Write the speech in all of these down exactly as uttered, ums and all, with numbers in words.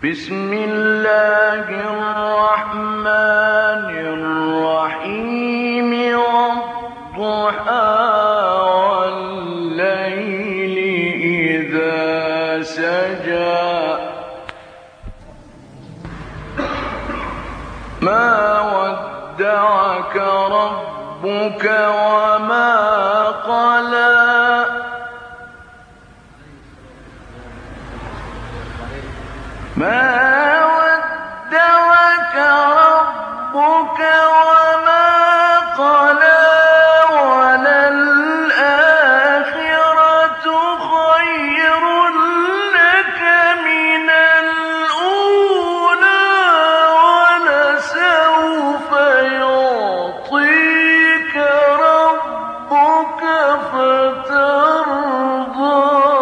بسم الله الرحمن الرحيم والضحى والليل إذا سجى ما ودعك ربك وما قلى ما ودعك ربك وما قلى وللآخرة خير لك من الأولى ولسوف يعطيك ربك فترضى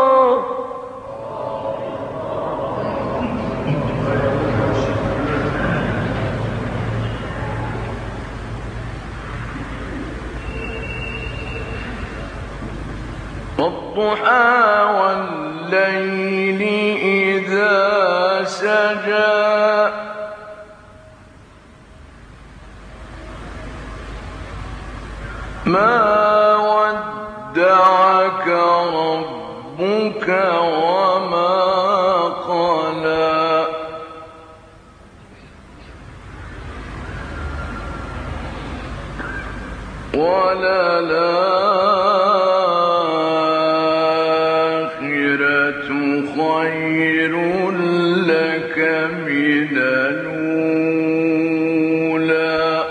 والضحى والليل إذا سجى ما ودعك ربك وما قلى وللآخرة خير لك من الأولى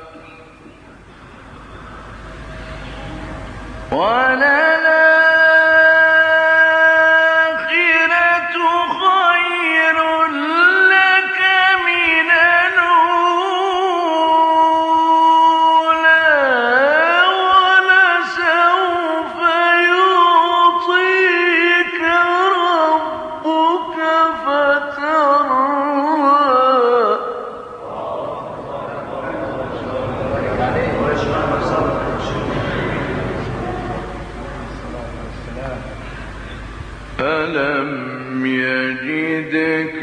وللآخرة خير لك من الأولى ولسوف يعطيك ربك فترضى ألم يجدك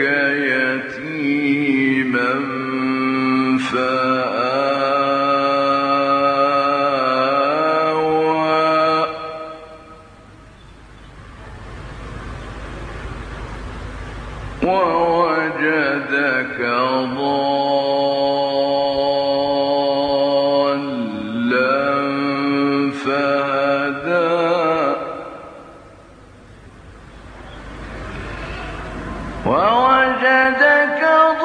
يتيما فآوى ووجدك ضالا فهدى ووجدك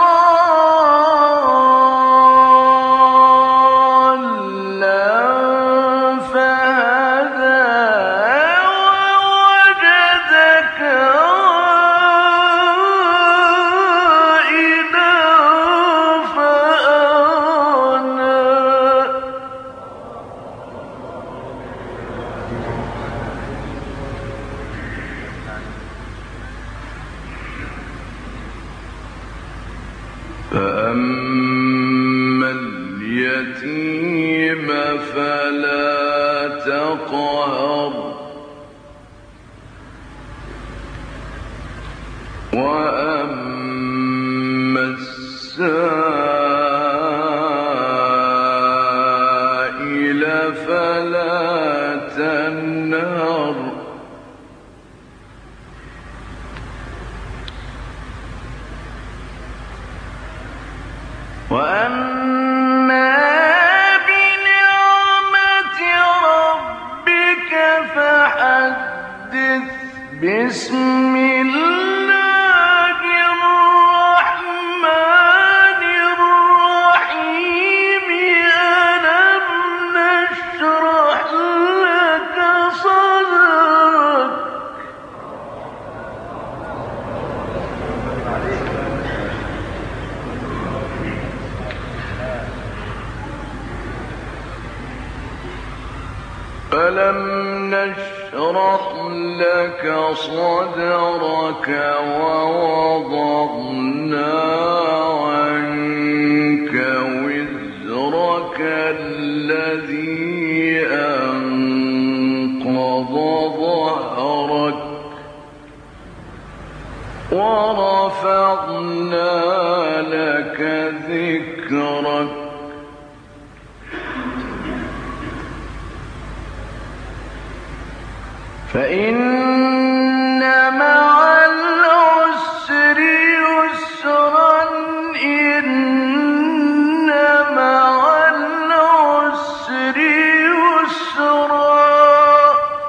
ضالا فهدى ووجدك عائلا فأغنى فأما اليتيم فلا تقهر وأما السائل فلا تنهر وأما بنعمة ربك فحدث بسم الله الرحمن الرحيم ألم نشرح لك صدرك ألم نشرح لك صدرك ووضعنا عنك وزرك الذي أنقض ظهرك ورفعنا لك ذكرك فإن مع العسر يسرا إن مع العسر يسرا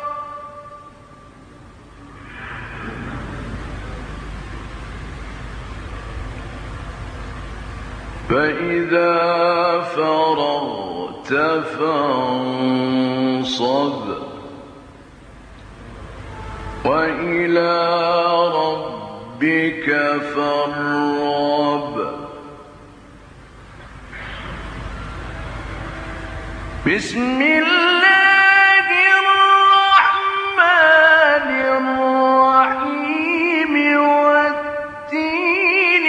فإذا فرغت فانصب وإلى ربك فارغب بسم الله الرحمن الرحيم والتين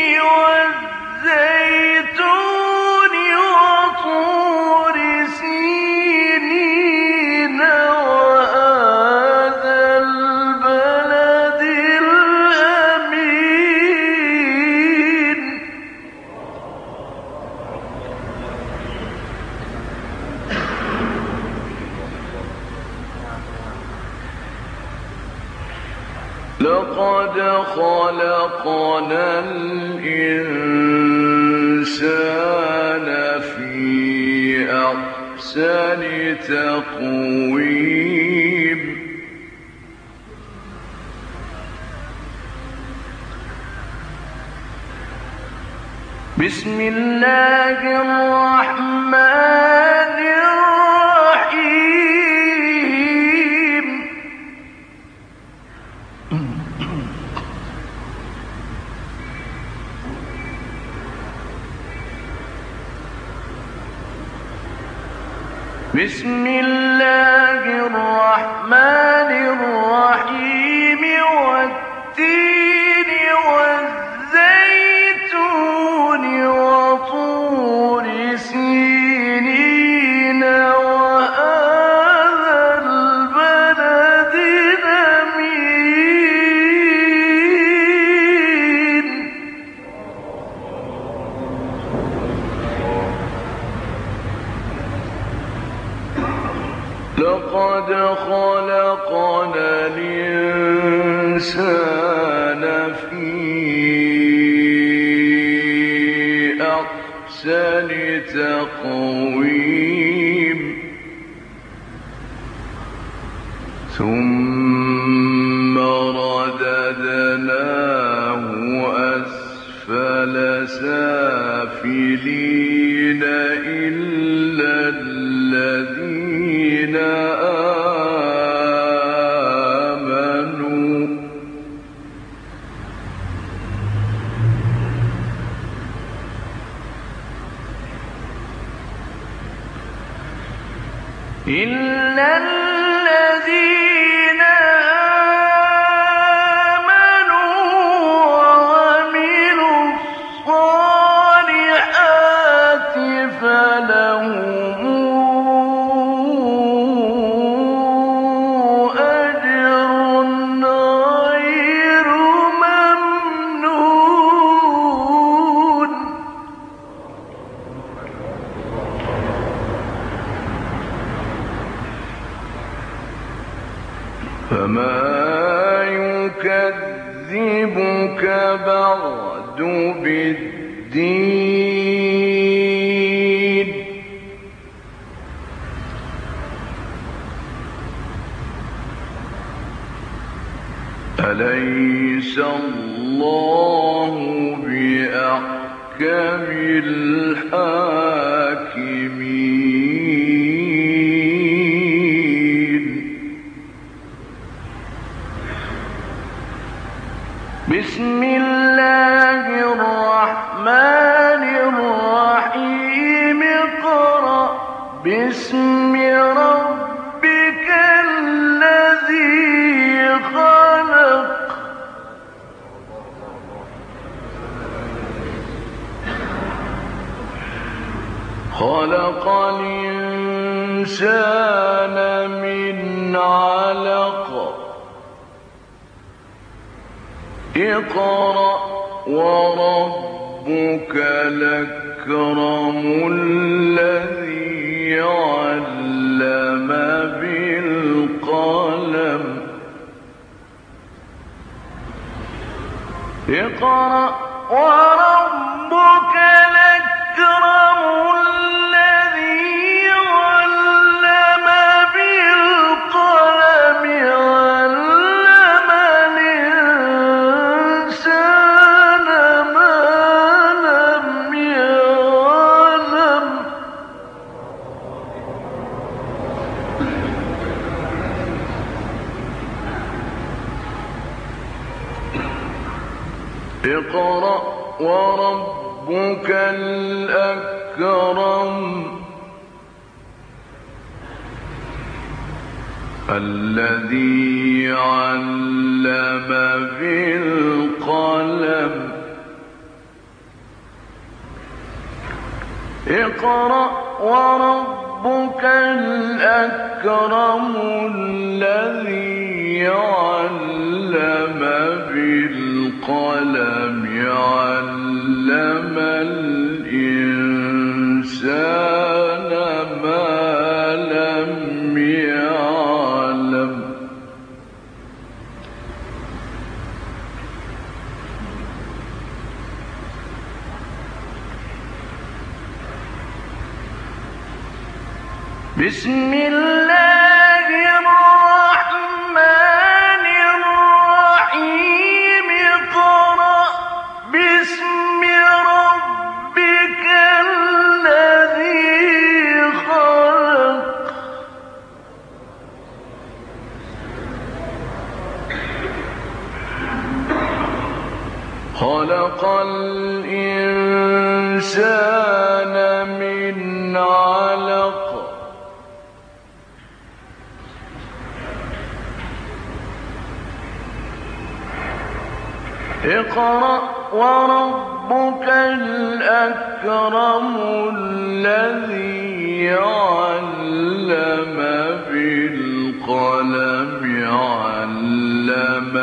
والزيتون وطور سينين وهذا البلد الأمين لقد خلقنا الإنسان في أحسن تقويم بسم الله الرحمن الرحيم بسم الله الرحمن الرحيم والتين والزيتون وطور سينين وهذا البلد الأمين لقد خلقنا الإنسان في أحسن تقويم ثم رددناه أسفل سافلين إلا الذين آمنوا إلا الذين آمنوا وعملوا الصالحات فلهم أجر غير ممنون فما يكذبك بعد بالدين أليس الله بأحكم الحاكمين بسم الله الرحمن الرحيم اقرأ باسم ربك الذي خلق خلق الإنسان من علق اقرأ وربك الأكرم الذي علم بالقلم اقرأ وربك الأكرم الذي علم بالقلم علم الإنسان ما لم يعلم اقرأ وربك الأكرم الذي علم بالقلم اقرأ وربك الأكرم الذي علم بالقلم علم الإنسان ما لم يعلم بسم الله الرحمن الرحيم اقرأ باسم ربك الذي خلق خلق الإنسان من علق اقرأ وربك الأكرم الذي علم بالقلم علم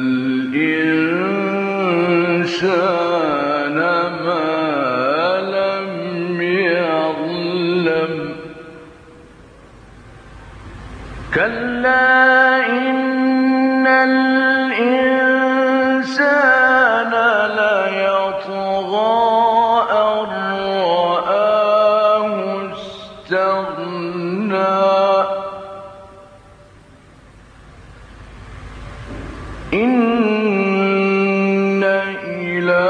الإنسان ما لم يعلم كلا إن الإنسان ليطغى أن رآه استغنى إن إلى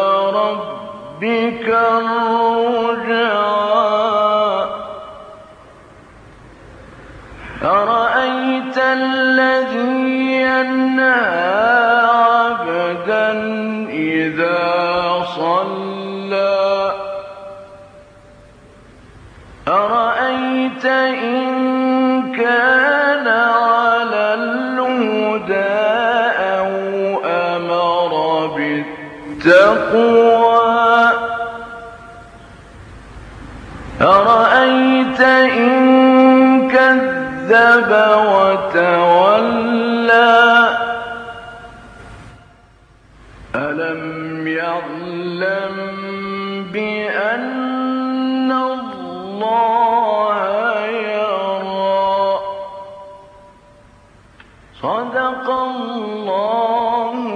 ربك الرجعى أرأيت الذي ينهى عبدا إذا صلى أرأيت إن كان على الهدى أو أمر بالتقوى أرأيت إن كذب وتولى ألم يعلم بأن الله يرى صدق الله